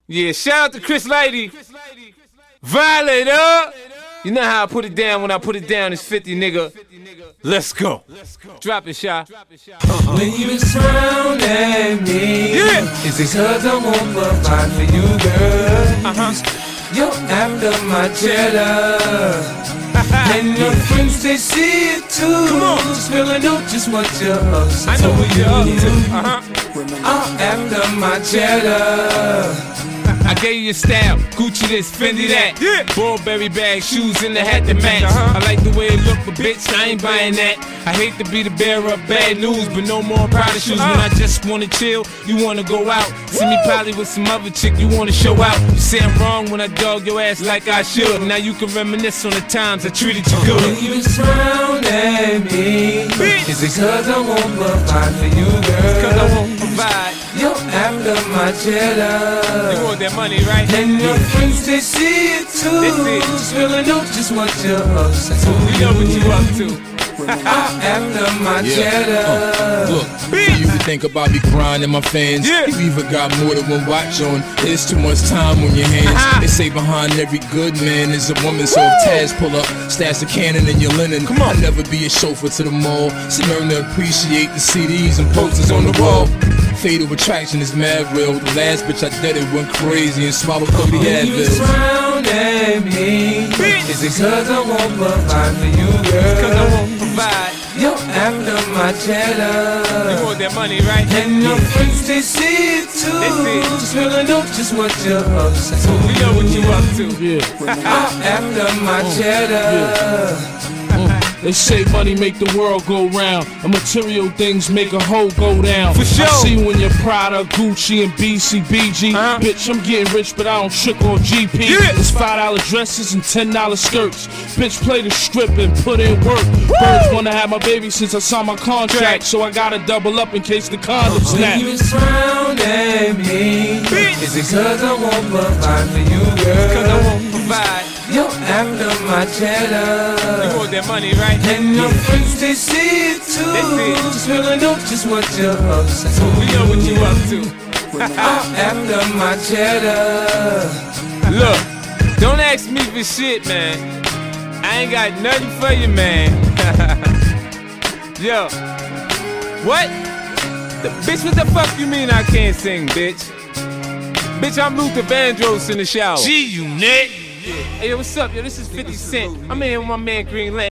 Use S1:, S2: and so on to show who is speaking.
S1: Yeah, shout out to Chris Lighty. Violator. You know how I put it down when I put it down, it's 50, nigga. Let's go. Drop it, Shy.
S2: When you frown at me, it's because I won't provide for you, girl. You're after my cheddar. And your friends, they see it too.
S1: Come on.
S2: Just really know just what you're up to.
S1: I know what you're up to.
S2: I'm after my cheddar.
S1: I gave you your style, Gucci this, Fendi that. Burberry bag, shoes in the hat to match. I like the way it look, but bitch, I ain't buying that. I hate to be the bearer of bad news, but no more Prada shoes. When I just wanna chill, you wanna go out. See me probably with some other chick, you wanna show out. You say I'm wrong when I dog your ass like I should. Now you can reminisce on the times I treated you good.
S2: When you frown at me, it's because I won't provide for you, girl.
S1: Cause I won't provide.
S2: You're after my cheddar.
S1: You want that money, right?
S2: And your friends, they see it too.
S1: They see it.
S2: Just really know just what you're up to.
S1: You know what you up to.
S2: I'm after my cheddar.
S3: Look, you can think about me grinding my fans. You even got more than one watch on. There's too much time on your hands. They say behind every good man is a woman. So if Taz pull up, stash the cannon in your linen. I'll never be a chauffeur to the mall. So learn to appreciate the CDs and posters on the wall. Fatal Attraction is mad real. The last bitch I did it went crazy and swallowed Cody Advil.
S2: Frown at me, it's because I won't provide for you, girl.
S1: Cause I won't provide.
S2: You're after my cheddar.
S1: You want that money, right?
S2: And your friends, they see it too.
S1: They see it.
S2: Just really know just what you're up to.
S1: We know what you up to.
S2: I'm after my cheddar.
S4: They say money make the world go round, and material things make a hoe go down.
S1: For sure.
S4: I see when you're Prada, Gucci, and BCBG. Bitch, I'm getting rich, but I don't trick on GP. It's $5 dresses and $10 skirts. Bitch, play the strip and put in work. Birds wanna have my baby since I signed my contract, so I gotta double up in case the condom snap.
S2: When you frown at me, it's because I won't provide for you, girl.
S1: Cause I won't provide.
S2: You're after my cheddar.
S1: You want that money, right?
S2: And your friends, they see it too.
S1: They see it.
S2: Just really know just what you're up to.
S1: We know what you up to.
S2: I'm after my cheddar.
S1: Look, don't ask me for shit, man. I ain't got nothing for you, man. Yo, what? Bitch, what the fuck you mean I can't sing, bitch? Bitch, I'm Luther Vandross in the shower.
S5: G-Unit.
S1: Hey, yo, what's up, yo? This is 50 Cent. I'm in here with my man Green Lantern.